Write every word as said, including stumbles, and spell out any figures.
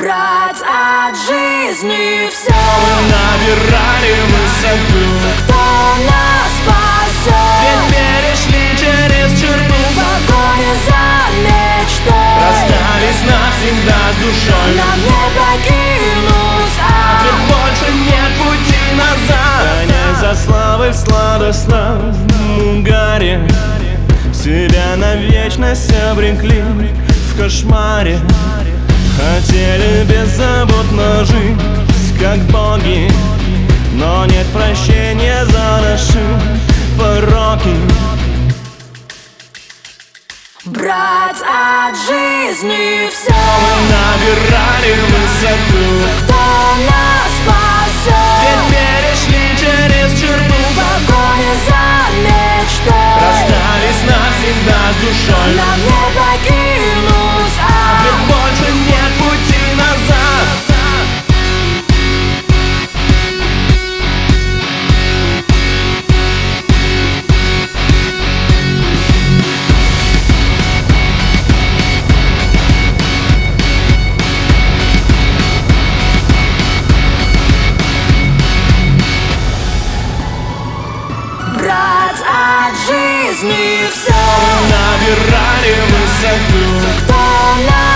Брать от жизни все. Мы набирали высоту. Кто нас спасет? Ведь перешли через черту. В погоне за мечтой Расстались навсегда с душой. нам не покинуть, а Ведь больше нет пути назад. Гонясь за славой в сладостном угаре, себя навечность обрекли в кошмаре. Хотели беззаботно жить, как боги, но нет прощения за наши пороки. брать от жизни все. Мы набирали высоту. Кто нас спасет? Ведь перешли через черту. В погоне за мечтой Расстались навсегда с душой. нам не покинуть, а Ведь больше нет пути назад. брать от жизни все. Набирали высоту. Кто нас